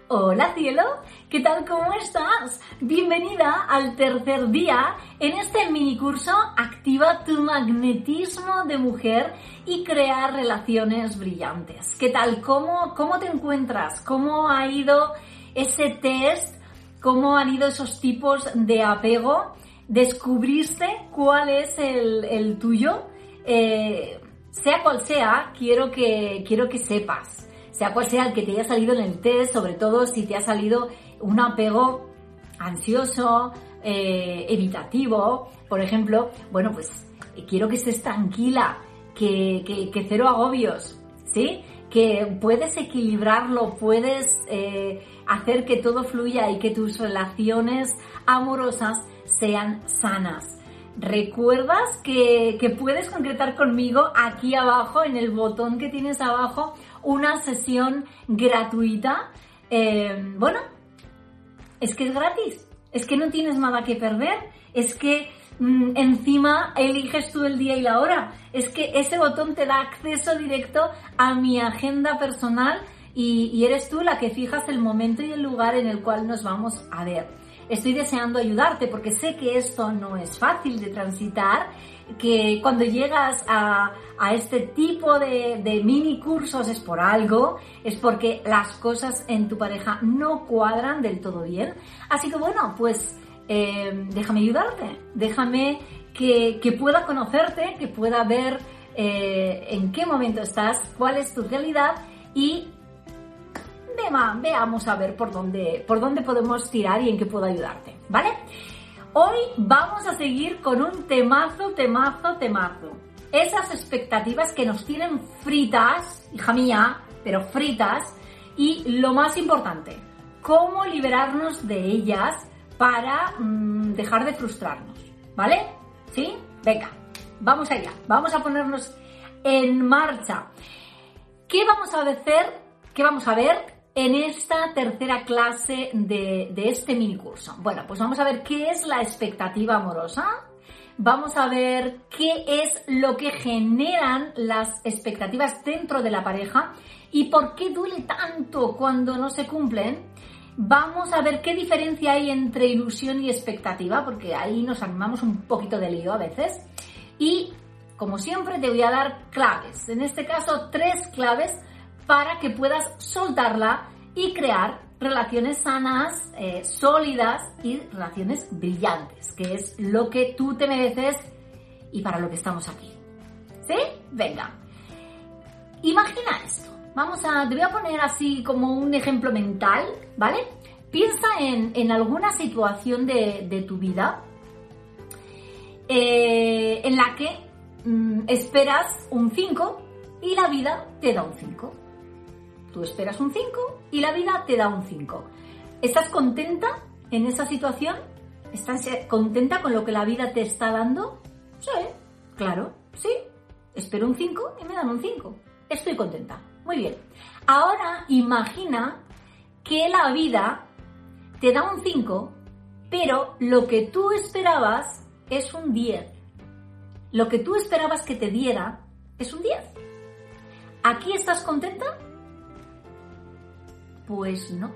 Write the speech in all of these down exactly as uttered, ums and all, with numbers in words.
Hola cielo, ¿qué tal? ¿Cómo estás? Bienvenida al tercer día en este mini curso Activa tu magnetismo de mujer y crea relaciones brillantes. ¿Qué tal? ¿Cómo, cómo te encuentras? ¿Cómo ha ido ese test? ¿Cómo han ido esos tipos de apego? ¿Descubriste cuál es el, el tuyo? Eh, sea cual sea, quiero que, quiero que sepas. Sea cual sea el que te haya salido en el test, sobre todo si te ha salido un apego ansioso, eh, evitativo, por ejemplo, bueno, pues quiero que estés tranquila, que, que, que cero agobios, ¿sí? Que puedes equilibrarlo, puedes eh, hacer que todo fluya y que tus relaciones amorosas sean sanas. ¿Recuerdas que, que puedes concretar conmigo aquí abajo, en el botón que tienes abajo, una sesión gratuita? Eh, bueno, es que es gratis, es que no tienes nada que perder, es que mmm, encima eliges tú el día y la hora, es que ese botón te da acceso directo a mi agenda personal y, y eres tú la que fijas el momento y el lugar en el cual nos vamos a ver. Estoy deseando ayudarte porque sé que esto no es fácil de transitar, que cuando llegas a, a este tipo de, de mini cursos es por algo, es porque las cosas en tu pareja no cuadran del todo bien. Así que bueno, pues eh, déjame ayudarte, déjame que, que pueda conocerte, que pueda ver eh, en qué momento estás, cuál es tu realidad y veamos a ver por dónde, por dónde podemos tirar y en qué puedo ayudarte, ¿vale? Hoy vamos a seguir con un temazo, temazo, temazo. Esas expectativas que nos tienen fritas, hija mía, pero fritas, y lo más importante, cómo liberarnos de ellas para mmm, dejar de frustrarnos, ¿vale? ¿Sí? Venga, vamos allá, vamos a ponernos en marcha. ¿Qué vamos a hacer? ¿Qué vamos a ver en esta tercera clase de, de este mini curso? Bueno, pues vamos a ver qué es la expectativa amorosa, vamos a ver qué es lo que generan las expectativas dentro de la pareja y por qué duele tanto cuando no se cumplen. Vamos a ver qué diferencia hay entre ilusión y expectativa, porque ahí nos animamos un poquito de lío a veces. Y, como siempre, te voy a dar claves, en este caso tres claves, para que puedas soltarla y crear relaciones sanas, eh, sólidas y relaciones brillantes, que es lo que tú te mereces y para lo que estamos aquí. ¿Sí? Venga. Imagina esto. Vamos a, te voy a poner así como un ejemplo mental, ¿vale? Piensa en, en alguna situación de, de tu vida eh, en la que mm, esperas un cinco y la vida te da un cinco. Tú esperas un cinco y la vida te da un cinco. ¿Estás contenta en esa situación? ¿Estás contenta con lo que la vida te está dando? Sí, claro, sí. Espero un cinco y me dan un cinco. Estoy contenta. Muy bien. Ahora imagina que la vida te da un cinco, pero lo que tú esperabas es un diez. Lo que tú esperabas que te diera es un diez. ¿Aquí estás contenta? Pues no.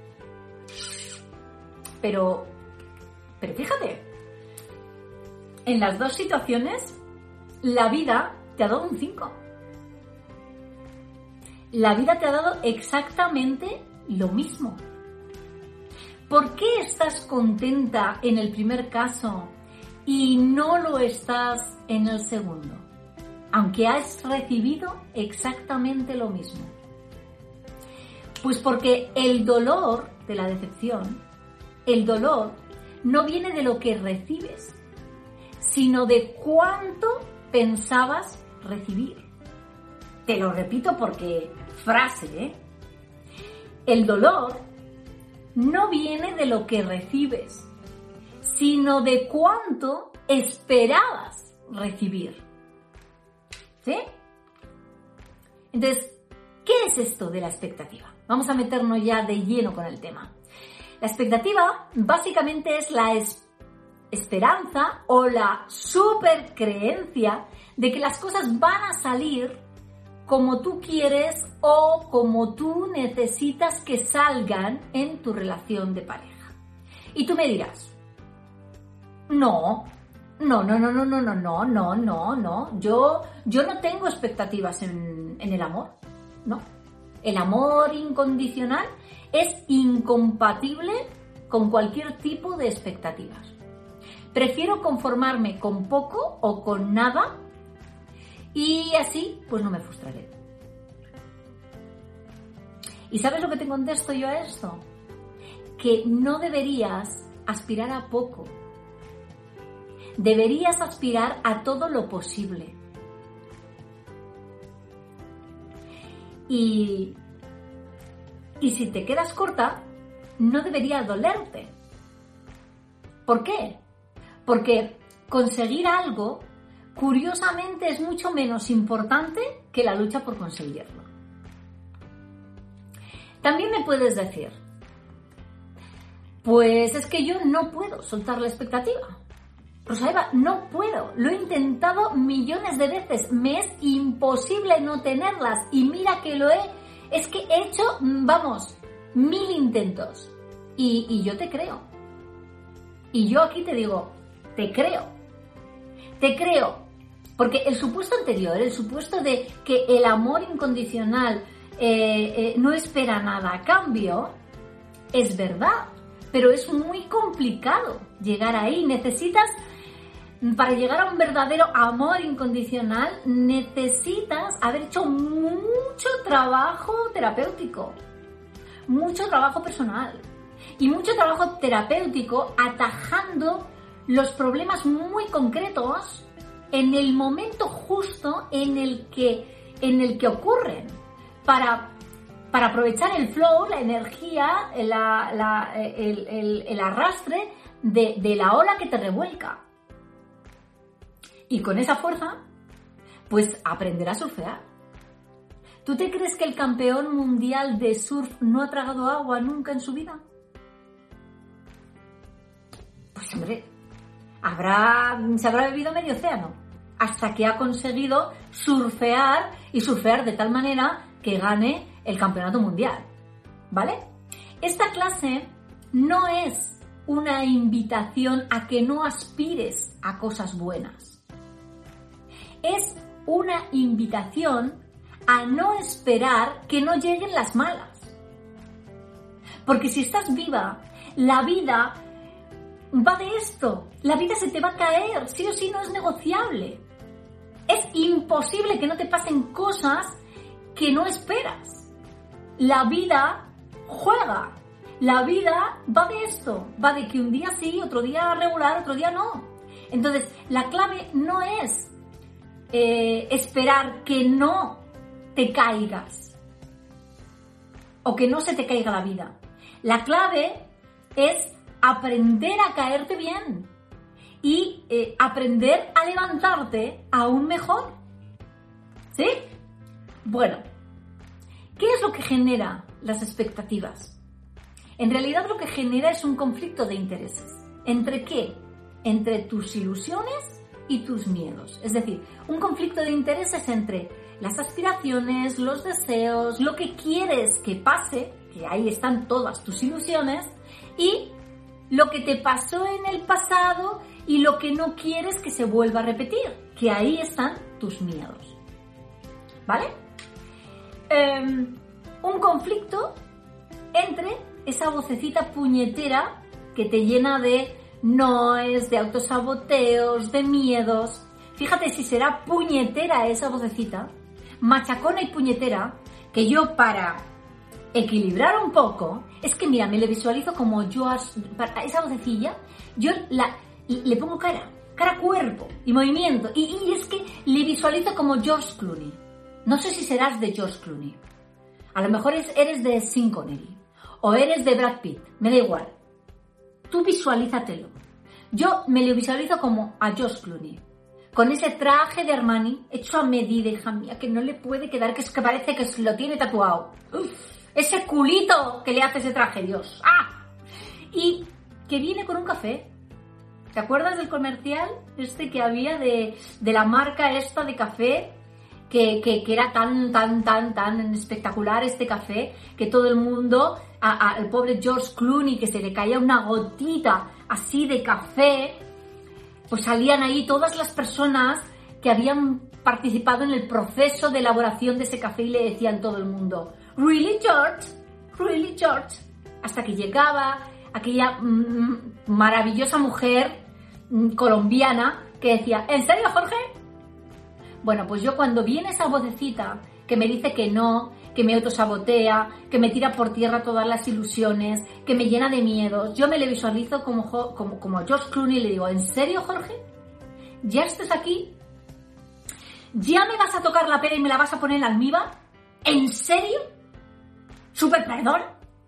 Pero, pero fíjate, en las dos situaciones, la vida te ha dado un cinco. La vida te ha dado exactamente lo mismo. ¿Por qué estás contenta en el primer caso y no lo estás en el segundo? Aunque has recibido exactamente lo mismo. Pues porque el dolor de la decepción, el dolor no viene de lo que recibes, sino de cuánto pensabas recibir. Te lo repito porque frase, ¿eh? El dolor no viene de lo que recibes, sino de cuánto esperabas recibir. ¿Sí? Entonces, ¿qué es esto de la expectativa? Vamos a meternos ya de lleno con el tema. La expectativa básicamente es la es- esperanza o la supercreencia de que las cosas van a salir como tú quieres o como tú necesitas que salgan en tu relación de pareja. Y tú me dirás, no, no, no, no, no, no, no, no, no, no, no, yo, yo no tengo expectativas en, en el amor, no. El amor incondicional es incompatible con cualquier tipo de expectativas. Prefiero conformarme con poco o con nada y así pues no me frustraré. ¿Y sabes lo que te contesto yo a esto? Que no deberías aspirar a poco. Deberías aspirar a todo lo posible. Y, y si te quedas corta, no debería dolerte. ¿Por qué? Porque conseguir algo, curiosamente, es mucho menos importante que la lucha por conseguirlo. También me puedes decir, pues es que yo no puedo soltar la expectativa. Rosa Eva, no puedo. Lo he intentado millones de veces. Me es imposible no tenerlas. Y mira que lo he... Es que he hecho, vamos, mil intentos. Y, y yo te creo. Y yo aquí te digo, te creo. Te creo. Porque el supuesto anterior, el supuesto de que el amor incondicional eh, eh, no espera nada a cambio, es verdad. Pero es muy complicado llegar ahí. Necesitas... Para llegar a un verdadero amor incondicional necesitas haber hecho mucho trabajo terapéutico, mucho trabajo personal y mucho trabajo terapéutico atajando los problemas muy concretos en el momento justo en el que, en el que ocurren para, para aprovechar el flow, la energía, la, la, el, el, el arrastre de, de la ola que te revuelca. Y con esa fuerza, pues aprenderá a surfear. ¿Tú te crees que el campeón mundial de surf no ha tragado agua nunca en su vida? Pues hombre, habrá, se habrá bebido medio océano hasta que ha conseguido surfear y surfear de tal manera que gane el campeonato mundial. ¿Vale? Esta clase no es una invitación a que no aspires a cosas buenas. Es una invitación a no esperar que no lleguen las malas. Porque si estás viva, la vida va de esto. La vida se te va a caer, sí o sí no es negociable. Es imposible que no te pasen cosas que no esperas. La vida juega. La vida va de esto. Va de que un día sí, otro día regular, otro día no. Entonces, la clave no es Eh, esperar que no te caigas o que no se te caiga la vida. La clave es aprender a caerte bien y eh, aprender a levantarte aún mejor. ¿Sí? Bueno, ¿qué es lo que genera las expectativas? En realidad lo que genera es un conflicto de intereses. ¿Entre qué? Entre tus ilusiones y tus miedos. Es decir, un conflicto de intereses entre las aspiraciones, los deseos, lo que quieres que pase, que ahí están todas tus ilusiones, y lo que te pasó en el pasado y lo que no quieres que se vuelva a repetir, que ahí están tus miedos. ¿Vale? Eh, un conflicto entre esa vocecita puñetera que te llena de noes, de autosaboteos, de miedos. Fíjate si será puñetera esa vocecita, machacona y puñetera, que yo para equilibrar un poco, es que mira, me le visualizo como yo, para esa vocecilla, yo la, le pongo cara, cara cuerpo y movimiento, y, y es que le visualizo como George Clooney. No sé si serás de George Clooney, a lo mejor eres de Sean Connery, o eres de Brad Pitt, me da igual. Tú visualízatelo. Yo me lo visualizo como a George Clooney, con ese traje de Armani hecho a medida, hija mía, que no le puede quedar, que es que parece que lo tiene tatuado. Uf, ese culito que le hace ese traje, Dios. ¡Ah! Y que viene con un café. ¿Te acuerdas del comercial este que había de, de la marca esta de café? que, que, que era tan, tan, tan, tan espectacular este café, que todo el mundo, al pobre George Clooney, que se le caía una gotita así de café, pues salían ahí todas las personas que habían participado en el proceso de elaboración de ese café y le decían todo el mundo, ¿Really, George? ¿Really, George? Hasta que llegaba aquella mmm, maravillosa mujer mmm, colombiana que decía, ¿en serio, Jorge? Bueno, pues yo cuando viene esa vocecita que me dice que no, que me autosabotea, que me tira por tierra todas las ilusiones, que me llena de miedos, yo me le visualizo como, como, como George Clooney y le digo, ¿en serio, Jorge? ¿Ya estás aquí? ¿Ya me vas a tocar la pera y me la vas a poner en almíbar? ¿En serio? ¿Súper perdón?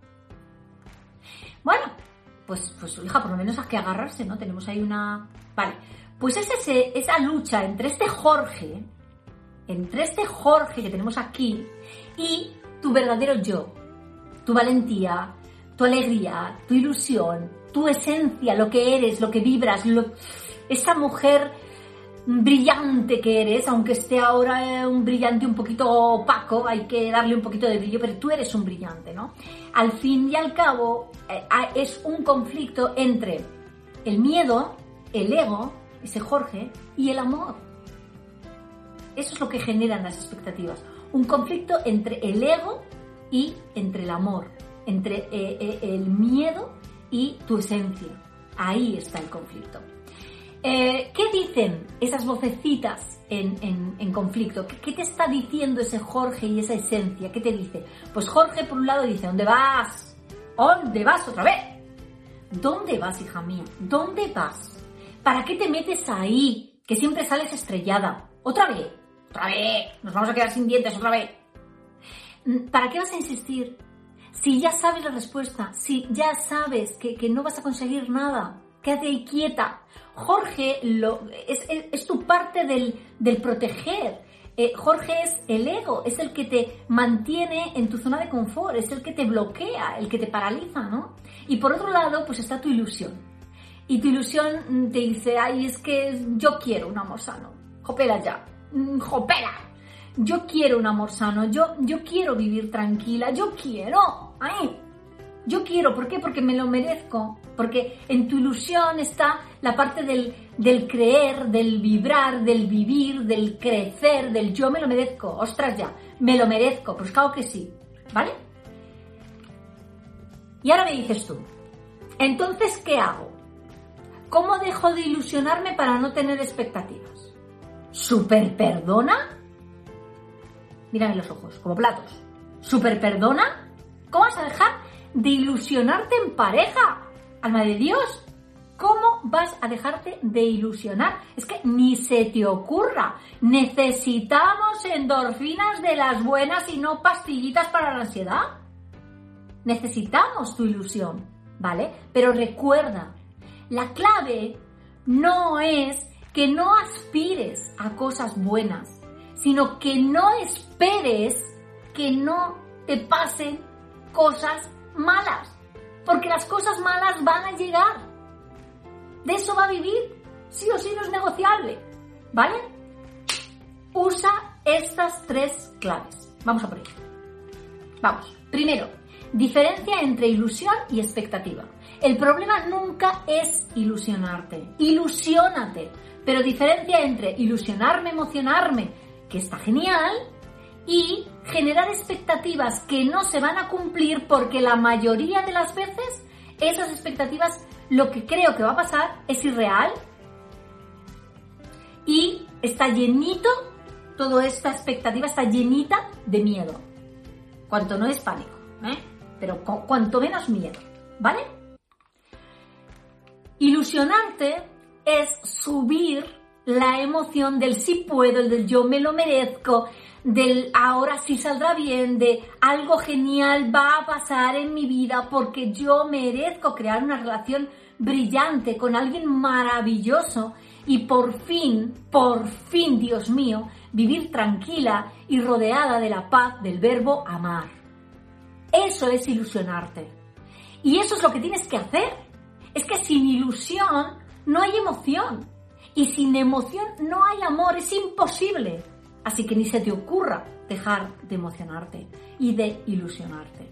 Bueno, pues, pues hija, por lo menos hay que agarrarse, ¿no? Tenemos ahí una... Vale, pues es ese, esa lucha entre este Jorge, entre este Jorge que tenemos aquí y tu verdadero yo, tu valentía, tu alegría, tu ilusión, tu esencia, lo que eres, lo que vibras, lo... esa mujer brillante que eres, aunque esté ahora un brillante un poquito opaco, hay que darle un poquito de brillo, pero tú eres un brillante, ¿no? Al fin y al cabo, eh, es un conflicto entre el miedo, el ego, ese Jorge, y el amor. Eso es lo que generan las expectativas. Un conflicto entre el ego y entre el amor, entre eh, eh, el miedo y tu esencia. Ahí está el conflicto. Eh, ¿Qué dicen esas vocecitas en, en, en conflicto? ¿Qué, ¿Qué te está diciendo ese Jorge y esa esencia? ¿Qué te dice? Pues Jorge, por un lado, dice, ¿dónde vas? ¿Dónde vas otra vez? ¿Dónde vas, hija mía? ¿Dónde vas? ¿Para qué te metes ahí? Que siempre sales estrellada. ¿Otra vez? ¿Otra vez? Nos vamos a quedar sin dientes otra vez. ¿Para qué vas a insistir? Si ya sabes la respuesta, si ya sabes que, que no vas a conseguir nada, quédate ahí quieta. Jorge lo, es, es, es tu parte del, del proteger. Eh, Jorge es el ego, es el que te mantiene en tu zona de confort, es el que te bloquea, el que te paraliza, ¿no? Y por otro lado, pues está tu ilusión. Y tu ilusión te dice, ay, es que yo quiero un amor sano. Jopera ya. Jopera. Yo quiero un amor sano, yo, yo quiero vivir tranquila, yo quiero. Ay, yo quiero, ¿por qué? Porque me lo merezco. Porque en tu ilusión está la parte del, del creer, del vibrar, del vivir, del crecer, del yo me lo merezco. Ostras ya, me lo merezco. Pues claro que sí, ¿vale? Y ahora me dices tú, entonces, ¿qué hago? ¿Cómo dejo de ilusionarme para no tener expectativas? ¿Súper perdona? Mírame los ojos, como platos. ¿Súper perdona? ¿Cómo vas a dejar de ilusionarte en pareja? Alma de Dios, ¿cómo vas a dejarte de ilusionar? Es que ni se te ocurra. Necesitamos endorfinas de las buenas y no pastillitas para la ansiedad. Necesitamos tu ilusión, ¿vale? Pero recuerda, la clave no es que no aspires a cosas buenas, sino que no esperes que no te pasen cosas malas. Porque las cosas malas van a llegar. De eso va a vivir. Sí o sí no es negociable. ¿Vale? Usa estas tres claves. Vamos a por ello. Vamos. Primero, diferencia entre ilusión y expectativa. El problema nunca es ilusionarte. Ilusiónate. Pero diferencia entre ilusionarme, emocionarme, que está genial, y generar expectativas que no se van a cumplir porque la mayoría de las veces esas expectativas, lo que creo que va a pasar es irreal y está llenito, toda esta expectativa está llenita de miedo. Cuanto no es pánico, ¿eh? Pero cu- cuanto menos miedo, ¿vale? Ilusionarte es subir la emoción del sí puedo, el del yo me lo merezco, del ahora sí saldrá bien, de algo genial va a pasar en mi vida porque yo merezco crear una relación brillante con alguien maravilloso y por fin, por fin, Dios mío, vivir tranquila y rodeada de la paz del verbo amar. Eso es ilusionarte. Y eso es lo que tienes que hacer. Es que sin ilusión no hay emoción. Y sin emoción no hay amor. Es imposible. Así que ni se te ocurra dejar de emocionarte y de ilusionarte.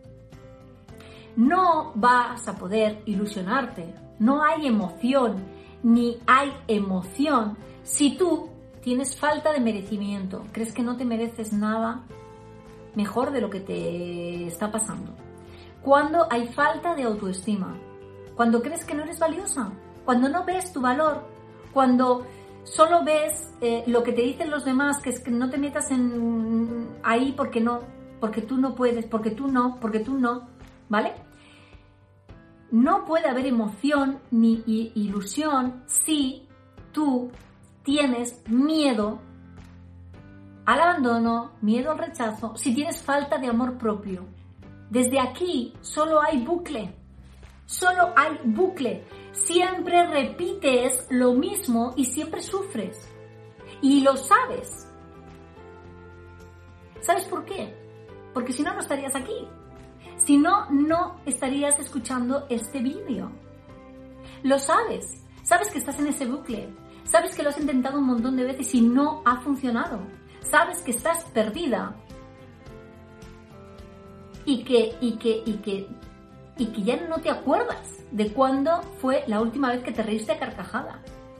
No vas a poder ilusionarte, no hay emoción, ni hay emoción si tú tienes falta de merecimiento, crees que no te mereces nada mejor de lo que te está pasando. Cuando hay falta de autoestima, cuando crees que no eres valiosa, cuando no ves tu valor, cuando solo ves eh, lo que te dicen los demás, que es que no te metas en ahí porque no, porque tú no puedes, porque tú no, porque tú no, ¿vale? No puede haber emoción ni ilusión si tú tienes miedo al abandono, miedo al rechazo, si tienes falta de amor propio. Desde aquí solo hay bucle, solo hay bucle. Siempre repites lo mismo y siempre sufres. Y lo sabes. ¿Sabes por qué? Porque si no, no estarías aquí. Si no, no estarías escuchando este vídeo. Lo sabes. Sabes que estás en ese bucle. Sabes que lo has intentado un montón de veces y no ha funcionado. Sabes que estás perdida. Y que, y que, y que, y que ya no te acuerdas de cuándo fue la última vez que te reíste a carcajada.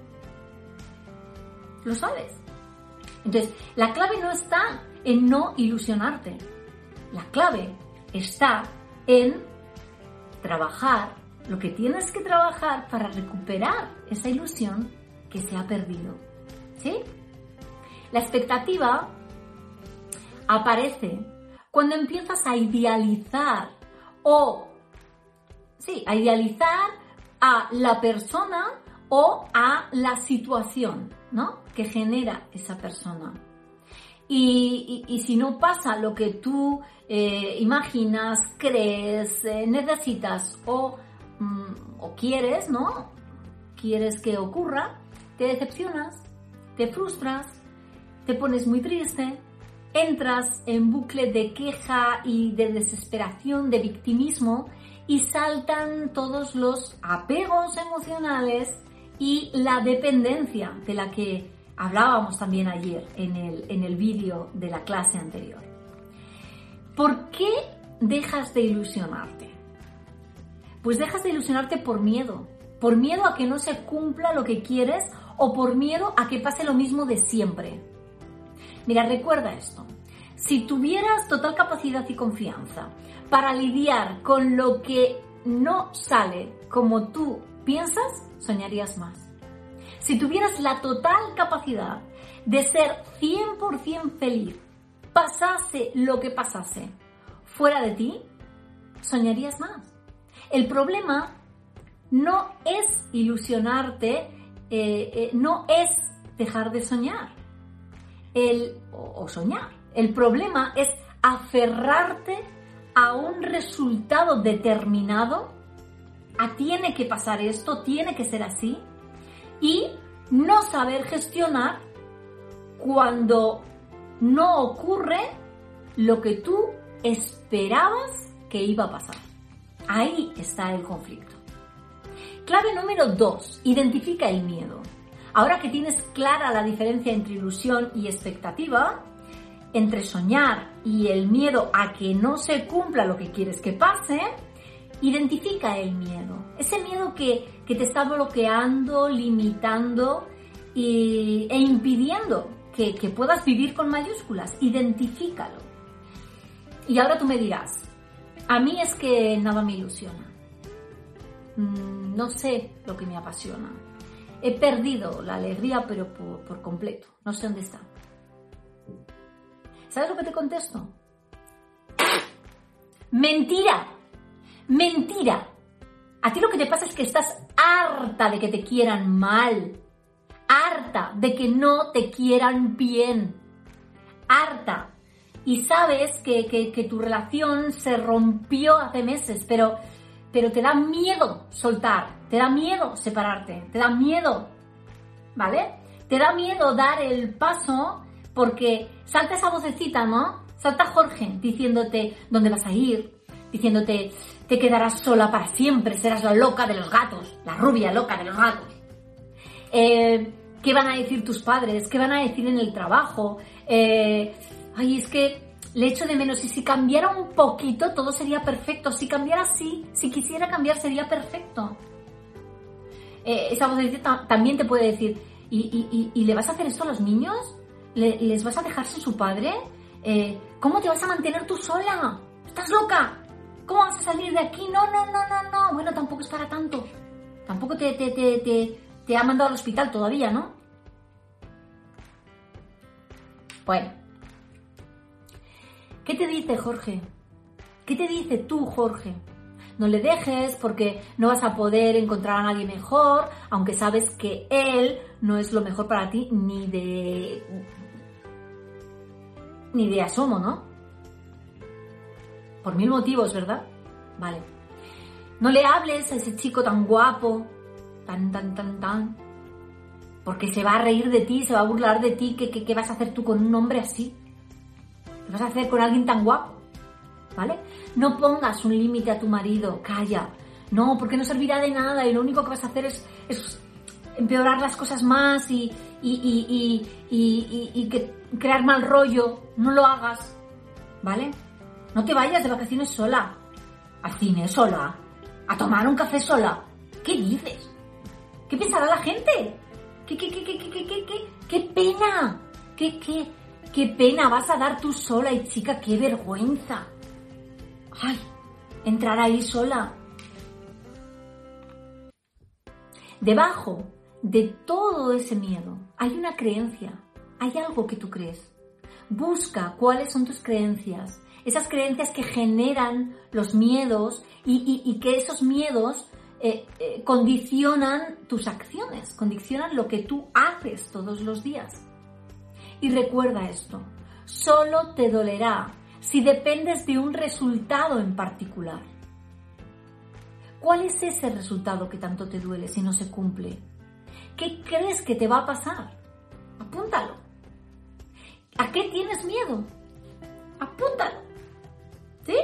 Lo sabes. Entonces, la clave no está en no ilusionarte. La clave está en trabajar lo que tienes que trabajar para recuperar esa ilusión que se ha perdido. ¿Sí? La expectativa aparece cuando empiezas a idealizar o, sí, a idealizar a la persona o a la situación, ¿no?, que genera esa persona. Y, y, y si no pasa lo que tú eh, imaginas, crees, eh, necesitas o, mm, o quieres, ¿no? Quieres que ocurra, te decepcionas, te frustras, te pones muy triste, entras en bucle de queja y de desesperación, de victimismo, y saltan todos los apegos emocionales y la dependencia de la que hablábamos también ayer en el, en el vídeo de la clase anterior. ¿Por qué dejas de ilusionarte? Pues dejas de ilusionarte por miedo, por miedo a que no se cumpla lo que quieres o por miedo a que pase lo mismo de siempre. Mira, recuerda esto. Si tuvieras total capacidad y confianza para lidiar con lo que no sale como tú piensas, soñarías más. Si tuvieras la total capacidad de ser cien por ciento feliz, pasase lo que pasase fuera de ti, soñarías más. El problema no es ilusionarte, eh, eh, no es dejar de soñar el, o, o soñar. El problema es aferrarte a un resultado determinado, a tiene que pasar esto, tiene que ser así, y no saber gestionar cuando no ocurre lo que tú esperabas que iba a pasar. Ahí está el conflicto. Clave número dos, identifica el miedo. Ahora que tienes clara la diferencia entre ilusión y expectativa, entre soñar y el miedo a que no se cumpla lo que quieres que pase, identifica el miedo. Ese miedo que, que te está bloqueando, limitando y, e impidiendo que, que puedas vivir con mayúsculas. Identifícalo. Y ahora tú me dirás, a mí es que nada me ilusiona. Mm, no sé lo que me apasiona. He perdido la alegría, pero por, por completo. No sé dónde está. ¿Sabes lo que te contesto? ¡Mentira! ¡Mentira! A ti lo que te pasa es que estás harta de que te quieran mal. Harta de que no te quieran bien. Harta. Y sabes que, que, que tu relación se rompió hace meses, pero, pero te da miedo soltar. Te da miedo separarte. Te da miedo. ¿Vale? Te da miedo dar el paso porque salta esa vocecita, ¿no? Salta Jorge diciéndote dónde vas a ir, diciéndote te quedarás sola para siempre, serás la loca de los gatos, la rubia loca de los gatos. Eh, ¿Qué van a decir tus padres? ¿Qué van a decir en el trabajo? Eh, ay, es que le echo de menos. Y si cambiara un poquito, todo sería perfecto. Si cambiara así, si quisiera cambiar, sería perfecto. Eh, esa vocecita también te puede decir, ¿y, y, y, ¿y le vas a hacer esto a los niños? ¿Le, ¿Les vas a dejar sin su padre? Eh, ¿Cómo te vas a mantener tú sola? ¿Estás loca? ¿Cómo vas a salir de aquí? No, no, no, no, no. Bueno, tampoco es para tanto. Tampoco te, te, te, te, te ha mandado al hospital todavía, ¿no? Bueno. ¿Qué te dice Jorge? ¿Qué te dice tú, Jorge? No le dejes porque no vas a poder encontrar a nadie mejor, aunque sabes que él no es lo mejor para ti ni de... ni de asomo, ¿no? Por mil motivos, ¿verdad? Vale. No le hables a ese chico tan guapo, tan, tan, tan, tan, porque se va a reír de ti, se va a burlar de ti. ¿Qué, qué, qué vas a hacer tú con un hombre así? ¿Qué vas a hacer con alguien tan guapo? ¿Vale? No pongas un límite a tu marido, calla. No, porque no servirá de nada y lo único que vas a hacer es, es empeorar las cosas más y, y, y, y, y, y, y que crear mal rollo. No lo hagas, ¿vale? No te vayas de vacaciones sola, al cine sola, a tomar un café sola. ¿Qué dices? ¿Qué pensará la gente? ¿Qué, qué, qué, qué, qué, qué, qué, qué, qué pena? ¿Qué, qué, qué pena vas a dar tú sola? Y chica, qué vergüenza. Ay, entrar ahí sola. Debajo de todo ese miedo hay una creencia, hay algo que tú crees. Busca cuáles son tus creencias, esas creencias que generan los miedos y, y, y que esos miedos eh, eh, condicionan tus acciones, condicionan lo que tú haces todos los días. Y recuerda esto, solo te dolerá si dependes de un resultado en particular. ¿Cuál es ese resultado que tanto te duele si no se cumple? ¿Qué crees que te va a pasar? Apúntalo. ¿A qué tienes miedo? Apúntalo. ¿Sí?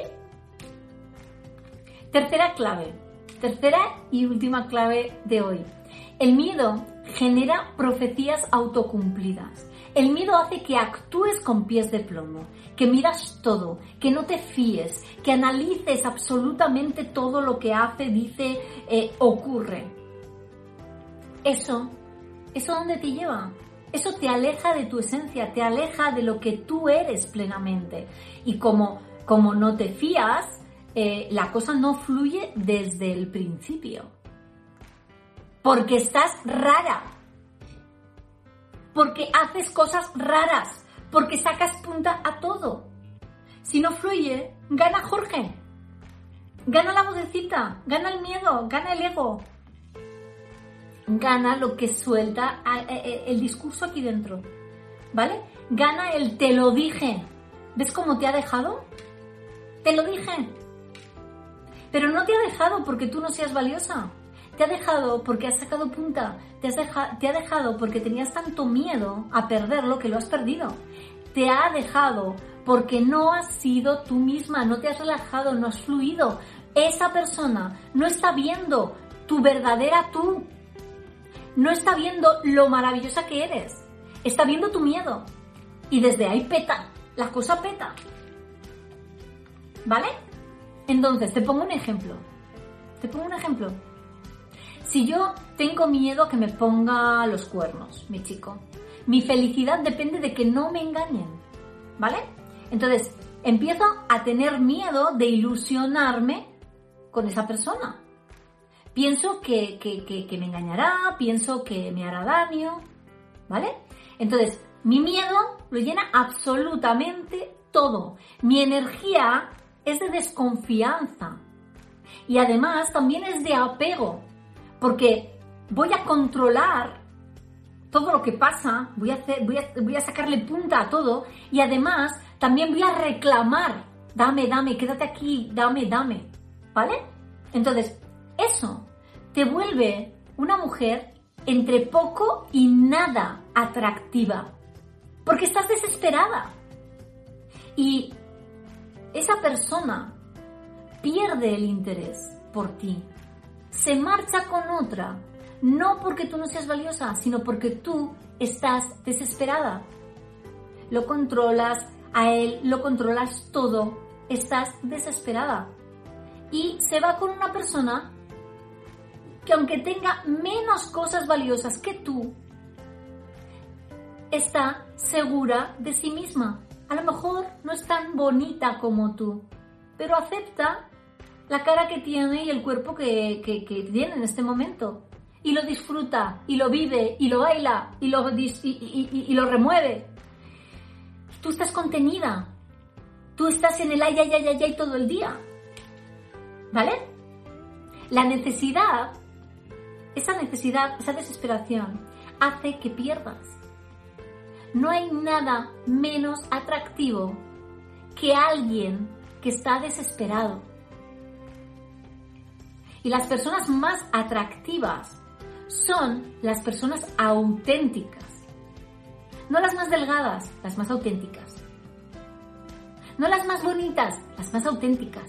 Tercera clave. Tercera y última clave de hoy. El miedo genera profecías autocumplidas. El miedo hace que actúes con pies de plomo, que miras todo, que no te fíes, que analices absolutamente todo lo que hace, dice, eh, ocurre. Eso, ¿eso dónde te lleva? Eso te aleja de tu esencia, te aleja de lo que tú eres plenamente. Y como, como no te fías, eh, la cosa no fluye desde el principio. Porque estás rara. Porque haces cosas raras, porque sacas punta a todo. Si no fluye, gana Jorge, gana la vocecita, gana el miedo, gana el ego, gana lo que suelta el discurso aquí dentro, ¿vale? Gana el te lo dije. ¿Ves cómo te ha dejado? Te lo dije. Pero no te ha dejado porque tú no seas valiosa. Te ha dejado porque has sacado punta, te, has deja, te ha dejado porque tenías tanto miedo a perderlo que lo has perdido. Te ha dejado porque no has sido tú misma, no te has relajado, no has fluido. Esa persona no está viendo tu verdadera tú, no está viendo lo maravillosa que eres, está viendo tu miedo. Y desde ahí peta, la cosa peta. ¿Vale? Entonces, te pongo un ejemplo. Te pongo un ejemplo. Si yo tengo miedo a que me ponga los cuernos, mi chico, mi felicidad depende de que no me engañen, ¿vale? Entonces, empiezo a tener miedo de ilusionarme con esa persona. Pienso que, que, que, que me engañará, pienso que me hará daño, ¿vale? Entonces, mi miedo lo llena absolutamente todo. Mi energía es de desconfianza y además también es de apego. Porque voy a controlar todo lo que pasa, voy a, hacer, voy, a, voy a sacarle punta a todo y además también voy a reclamar, dame, dame, quédate aquí, dame, dame, ¿vale? Entonces, eso te vuelve una mujer entre poco y nada atractiva, porque estás desesperada. Y esa persona pierde el interés por ti. Se marcha con otra, No porque tú no seas valiosa, sino porque tú estás desesperada. Lo controlas a él, lo controlas todo, estás desesperada. Y se va con una persona que aunque tenga menos cosas valiosas que tú, está segura de sí misma. A lo mejor no es tan bonita como tú, pero acepta la cara que tiene y el cuerpo que, que, que tiene en este momento. Y lo disfruta, y lo vive, y lo baila, y lo, y, y, y, y lo remueve. Tú estás contenida. Tú estás en el ay, ay, ay, ay, ay todo el día. ¿Vale? La necesidad, esa necesidad, esa desesperación, hace que pierdas. No hay nada menos atractivo que alguien que está desesperado. Y las personas más atractivas son las personas auténticas. No las más delgadas, las más auténticas. No las más bonitas, las más auténticas.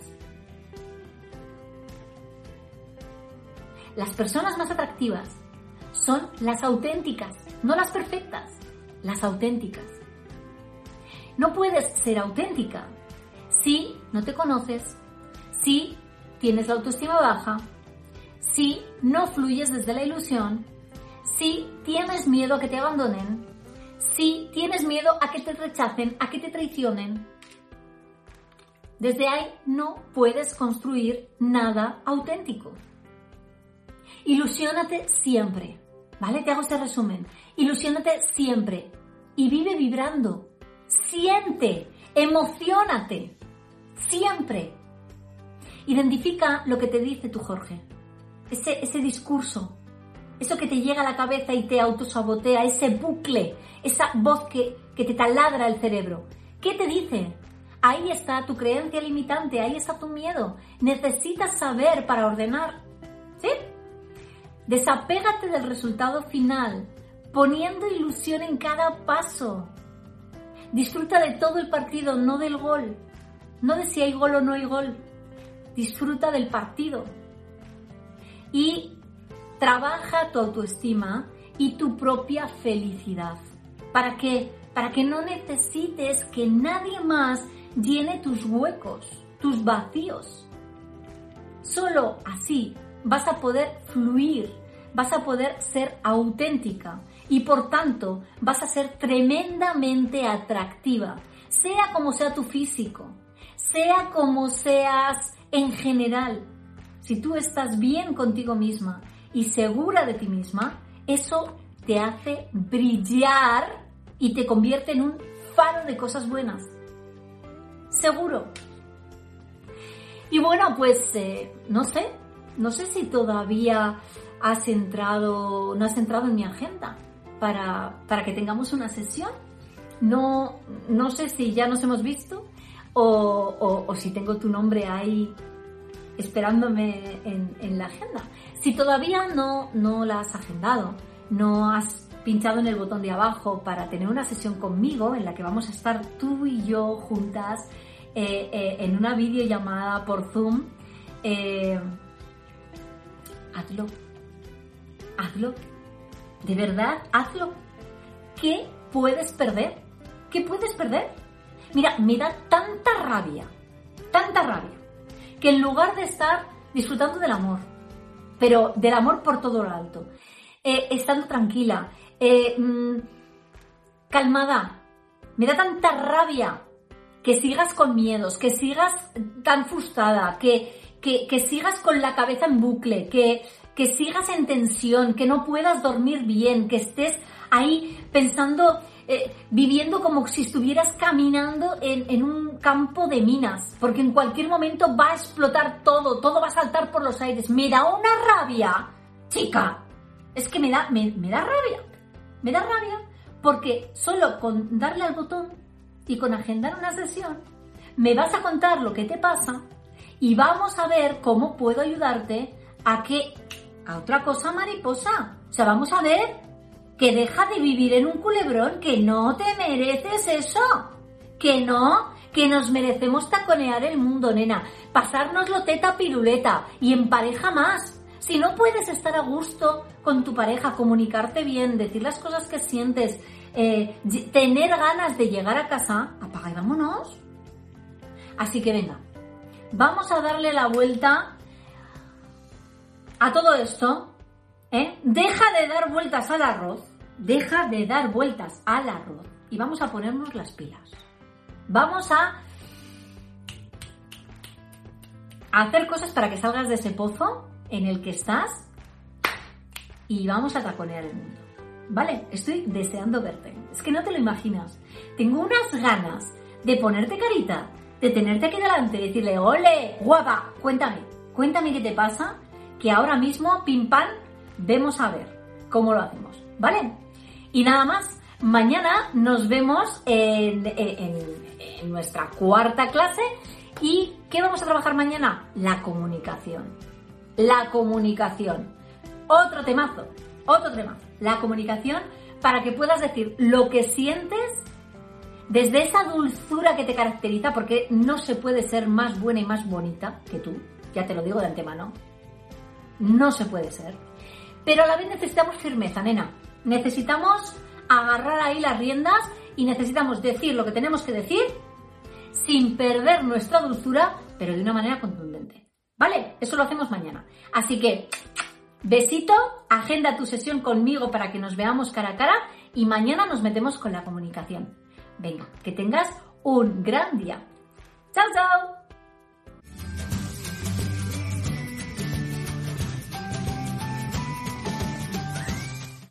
Las personas más atractivas son las auténticas, no las perfectas, las auténticas. No puedes ser auténtica si no te conoces, si tienes la autoestima baja, si no fluyes desde la ilusión, si tienes miedo a que te abandonen, si tienes miedo a que te rechacen, a que te traicionen. Desde ahí no puedes construir nada auténtico. Ilusiónate siempre, ¿vale? Te hago este resumen. Ilusiónate siempre y vive vibrando. Siente, emociónate, siempre. Identifica lo que te dice tu Jorge, ese, ese discurso, eso que te llega a la cabeza y te autosabotea, ese bucle, esa voz que, que te taladra el cerebro. ¿Qué te dice? Ahí está tu creencia limitante, ahí está tu miedo. Necesitas saber para ordenar, ¿sí? Desapégate del resultado final, poniendo ilusión en cada paso. Disfruta de todo el partido, no del gol. No de si hay gol o no hay gol. Disfruta del partido. Y trabaja tu autoestima y tu propia felicidad. ¿Para qué? Para que no necesites que nadie más llene tus huecos, tus vacíos. Solo así vas a poder fluir, vas a poder ser auténtica y por tanto vas a ser tremendamente atractiva, sea como sea tu físico, sea como seas en general. Si tú estás bien contigo misma y segura de ti misma, eso te hace brillar y te convierte en un faro de cosas buenas. Seguro. Y bueno, pues eh, no sé, no sé si todavía has entrado, no has entrado en mi agenda para, para que tengamos una sesión. No, no sé si ya nos hemos visto o, o, o si tengo tu nombre ahí esperándome en, en la agenda. Si todavía no, no la has agendado, no has pinchado en el botón de abajo para tener una sesión conmigo en la que vamos a estar tú y yo juntas eh, eh, en una videollamada por Zoom, eh, hazlo, hazlo, de verdad, hazlo. ¿Qué puedes perder? ¿Qué puedes perder? Mira, me da tanta rabia, tanta rabia, que en lugar de estar disfrutando del amor, pero del amor por todo lo alto, eh, estando tranquila, eh, mmm, calmada, me da tanta rabia que sigas con miedos, que sigas tan frustrada, que, que, que sigas con la cabeza en bucle, que, que sigas en tensión, que no puedas dormir bien, que estés ahí pensando, eh, viviendo como si estuvieras caminando en, en un campo de minas, porque en cualquier momento va a explotar todo, todo va a saltar por los aires. Me da una rabia, chica, es que me da, me, me da rabia, me da rabia, porque solo con darle al botón y con agendar una sesión, me vas a contar lo que te pasa y vamos a ver cómo puedo ayudarte a que, a otra cosa mariposa, o sea, vamos a ver que deja de vivir en un culebrón, que no te mereces eso, que no, que nos merecemos taconear el mundo, nena, pasárnoslo teta piruleta y en pareja más. Si no puedes estar a gusto con tu pareja, comunicarte bien, decir las cosas que sientes, eh, tener ganas de llegar a casa, apaga y vámonos. Así que venga, vamos a darle la vuelta a todo esto, ¿eh? Deja de dar vueltas al arroz, deja de dar vueltas al arroz y vamos a ponernos las pilas. Vamos a hacer cosas para que salgas de ese pozo en el que estás y vamos a taconear el mundo. ¿Vale? Estoy deseando verte. Es que no te lo imaginas. Tengo unas ganas de ponerte carita, de tenerte aquí delante y decirle, ¡ole, guapa! Cuéntame, cuéntame qué te pasa, que ahora mismo, pim pam, vemos a ver cómo lo hacemos, ¿vale? Y nada más, mañana nos vemos en, en, en nuestra cuarta clase. ¿Y qué vamos a trabajar mañana? La comunicación. La comunicación. Otro temazo, otro temazo. La comunicación para que puedas decir lo que sientes desde esa dulzura que te caracteriza, porque no se puede ser más buena y más bonita que tú, ya te lo digo de antemano, no se puede ser, pero a la vez necesitamos firmeza, nena, necesitamos agarrar ahí las riendas y necesitamos decir lo que tenemos que decir sin perder nuestra dulzura, pero de una manera contundente, ¿vale? Eso lo hacemos mañana, así que besito, agenda tu sesión conmigo para que nos veamos cara a cara y mañana nos metemos con la comunicación. Venga, que tengas un gran día. ¡Chao, chao!